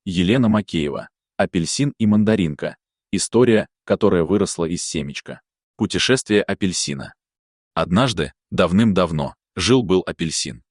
Елена Макеева. Апельсин и мандаринка. История, которая выросла из семечка. Путешествие апельсина. Однажды, давным-давно, жил-был апельсин.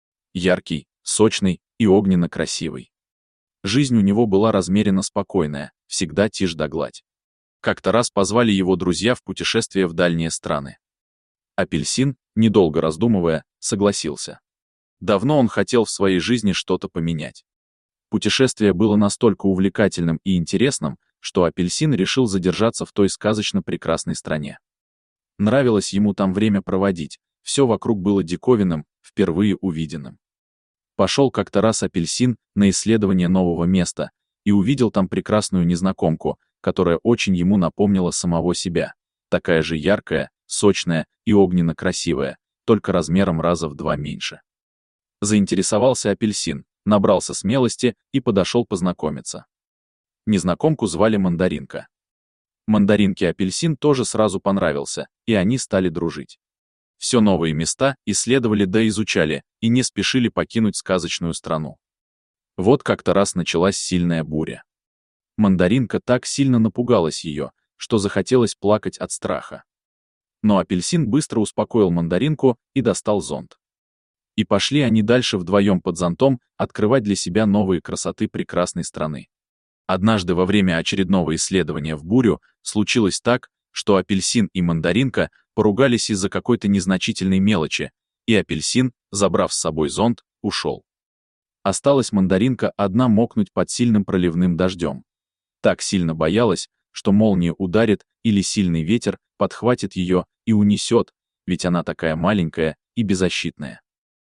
Яркий, сочный и огненно-красивый. Жизнь у него была размеренно спокойная, всегда тишь да гладь. Как-то раз позвали его друзья в путешествие в дальние страны. Апельсин, недолго раздумывая, согласился. Давно он хотел в своей жизни что-то поменять. Путешествие было настолько увлекательным и интересным, что апельсин решил задержаться в той сказочно прекрасной стране. Нравилось ему там время проводить, все вокруг было диковинным, впервые увиденным. Пошел как-то раз апельсин на исследование нового места и увидел там прекрасную незнакомку, которая очень ему напомнила самого себя, такая же яркая, сочная и огненно-красивая, только размером раза в 2 меньше. Заинтересовался апельсин, набрался смелости и подошел познакомиться. Незнакомку звали Мандаринка. Мандаринке апельсин тоже сразу понравился, и они стали дружить. Все новые места исследовали да изучали и не спешили покинуть сказочную страну. Вот как-то раз началась сильная буря. Мандаринка так сильно напугалась ее, что захотелось плакать от страха. Но апельсин быстро успокоил мандаринку и достал зонт. И пошли они дальше вдвоем под зонтом открывать для себя новые красоты прекрасной страны. Однажды во время очередного исследования в бурю случилось так, что апельсин и мандаринка поругались из-за какой-то незначительной мелочи, и апельсин, забрав с собой зонт, ушел. Осталась мандаринка одна мокнуть под сильным проливным дождем. Так сильно боялась, что молния ударит или сильный ветер подхватит ее и унесет, ведь она такая маленькая и беззащитная.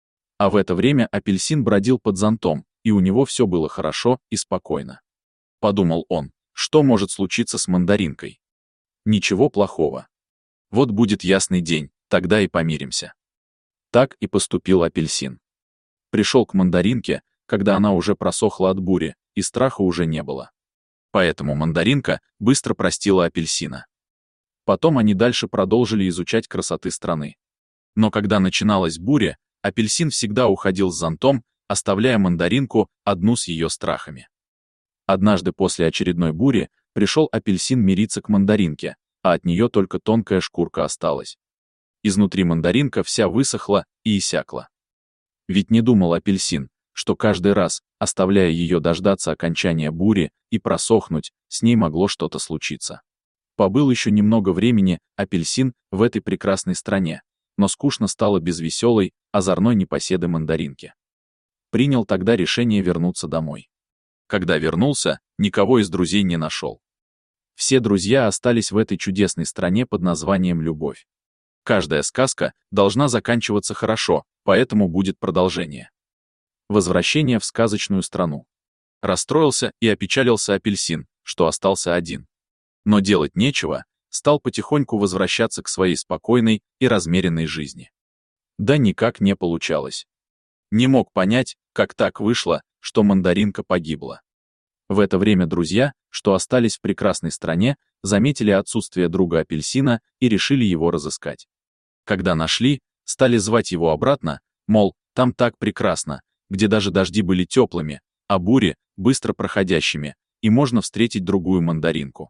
А в это время апельсин бродил под зонтом, и у него все было хорошо и спокойно. Подумал он, что может случиться с мандаринкой? Ничего плохого. Вот будет ясный день, тогда и помиримся. Так и поступил апельсин. Пришел к мандаринке, когда она уже просохла от бури, и страха уже не было. Поэтому мандаринка быстро простила апельсина. Потом они дальше продолжили изучать красоты страны. Но когда начиналась буря, апельсин всегда уходил с зонтом, оставляя мандаринку одну с ее страхами. Однажды после очередной бури пришел апельсин мириться к мандаринке, а от нее только тонкая шкурка осталась. Изнутри мандаринка вся высохла и иссякла. Ведь не думал апельсин, что каждый раз, оставляя ее дождаться окончания бури и просохнуть, с ней могло что-то случиться. Побыл еще немного времени апельсин в этой прекрасной стране, но скучно стало без веселой, озорной непоседы мандаринки. Принял тогда решение вернуться домой. Когда вернулся, никого из друзей не нашел. Все друзья остались в этой чудесной стране под названием «Любовь». Каждая сказка должна заканчиваться хорошо, поэтому будет продолжение. Возвращение в сказочную страну. Расстроился и опечалился апельсин, что остался один. Но делать нечего, стал потихоньку возвращаться к своей спокойной и размеренной жизни. Да никак не получалось. Не мог понять, как так вышло, что мандаринка погибла. В это время друзья, что остались в прекрасной стране, заметили отсутствие друга апельсина и решили его разыскать. Когда нашли, стали звать его обратно, мол, там так прекрасно, где даже дожди были теплыми, а бури — быстро проходящими, и можно встретить другую мандаринку.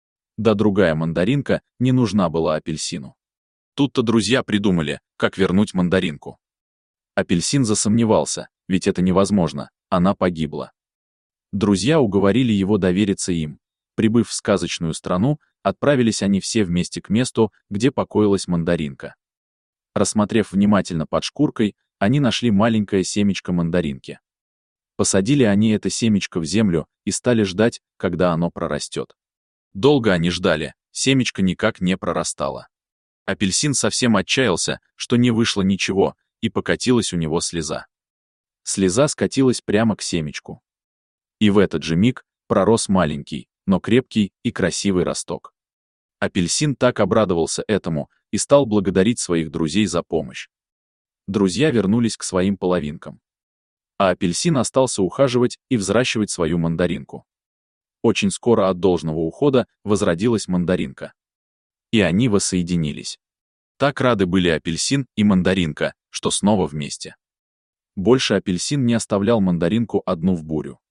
Да другая мандаринка не нужна была апельсину. Тут-то друзья придумали, как вернуть мандаринку. Апельсин засомневался, ведь это невозможно, она погибла. Друзья уговорили его довериться им. Прибыв в сказочную страну, отправились они все вместе к месту, где покоилась мандаринка. Рассмотрев внимательно под шкуркой, они нашли маленькое семечко мандаринки. Посадили они это семечко в землю и стали ждать, когда оно прорастет. Долго они ждали, семечко никак не прорастало. Апельсин совсем отчаялся, что не вышло ничего, и покатилась у него слеза. Слеза скатилась прямо к семечку. И в этот же миг пророс маленький, но крепкий и красивый росток. Апельсин так обрадовался этому и стал благодарить своих друзей за помощь. Друзья вернулись к своим половинкам. А апельсин остался ухаживать и взращивать свою мандаринку. Очень скоро от должного ухода возродилась мандаринка. И они воссоединились. Так рады были апельсин и мандаринка, что снова вместе. Больше апельсин не оставлял мандаринку одну в бурю.